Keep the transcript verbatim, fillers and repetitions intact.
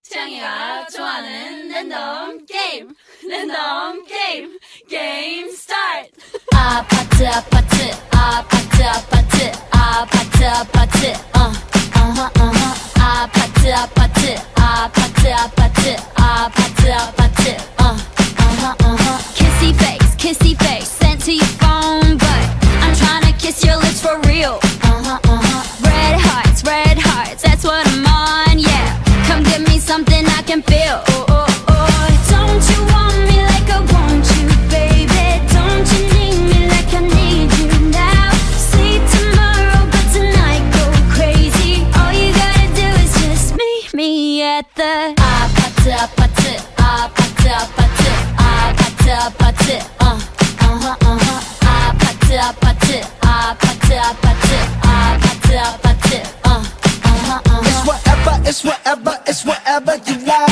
태양이가 좋아하는 랜덤 게임 랜덤 게임 게임 스타트. 아파트 아파트 아파트 아파트 아파트 아파트 어 어허 어허 아파트 아파트 아파트 아파트 아파트 아파트 어 어허 어허 Kissy face kissy face sent to your phone but I'm trying to kiss your lips for real uh-huh uh-huh red hearts red hearts that's what I'm on yeah come give me something I can feel oh oh oh don't you want me like I want you baby don't you need me like I need you now sleep tomorrow but tonight go crazy all you gotta do is just meet me at the 아파트 아파트 아파트 아파트 아파트 아파트 어 어허 어허 아파트 아파트 아파트 아파트 아파트 아파트 어 어허 어허 It's whatever, it's whatever, it's whatever you like.